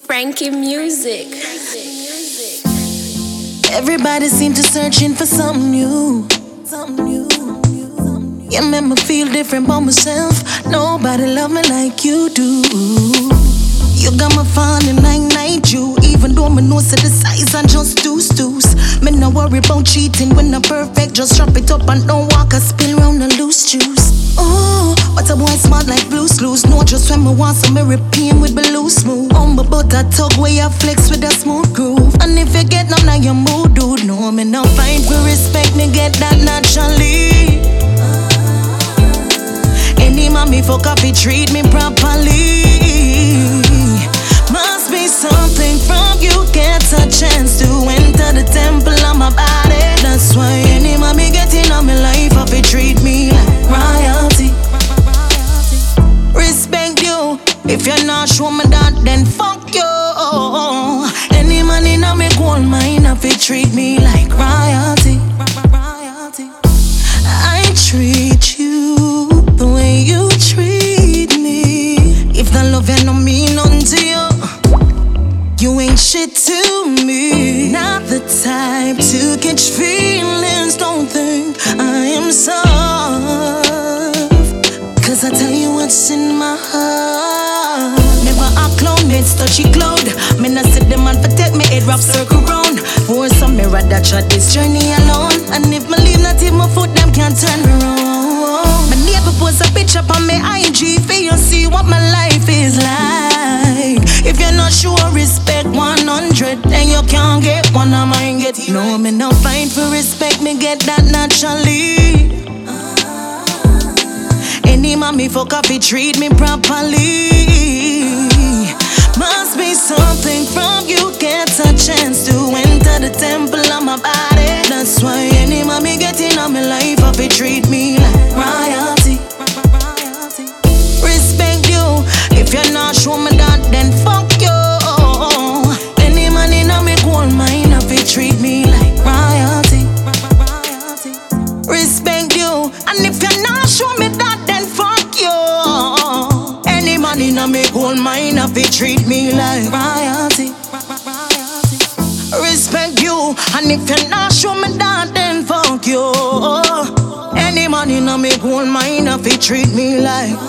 Frankie Music. Everybody seem to searching for something new. You make me feel different about myself. Nobody love me like you do. You got me falling like night you. Even though my nose at the size I just deuce. Me no worry about cheating when I'm perfect. Just drop it up and don't walk a spill round the loose juice. Oh, but a boy smart like blues loose. No, just when me want some me repeat with the loose move. On my butt I tug where I flex with a smooth groove. And if you get none of your mood, dude, no, me no fight for respect. Me get that naturally. Any man me fuck up, he treat me properly. Must be something from you, get a chance to enter the temple of my body. That's why any man me getting on my life, if he treat me like royalty. Respect you, if you're not show me that, then fuck you. Any man in a me gold mine, if he treat me like royalty. I treat you the way you treat me. If that love ain't no mean nothing to you ain't shit to me. Not the type to catch feelings, don't think I am soft. Cause I tell you what's in my heart. Never a clown, it's touchy cloud. Me not sit them man for take me head wrap circle round. For some me rather try this journey alone. And if me leave not even my foot, them can't turn me around. My neighbor post a picture on me IG for you see what my life is like. If you're not sure, respect 100, then you can't get one of mine get. No, me no fight for respect, me get that naturally. Any man me fuck up, he treat me properly. Must be something from you, get a chance to enter the temple of my body. That's why any man me getting on my life, if he treat me like royalty. Respect you, if you're not show me that, then fuck you. Any man in a me gold mine, if he treat me like royalty. Respect you, and if you're not show me that, then fuck you. Any man in a me gold mine, if he treat me like royalty. Respect you, and if you're not show me that, then fuck you. Any man in a me gold mine, if he treat me like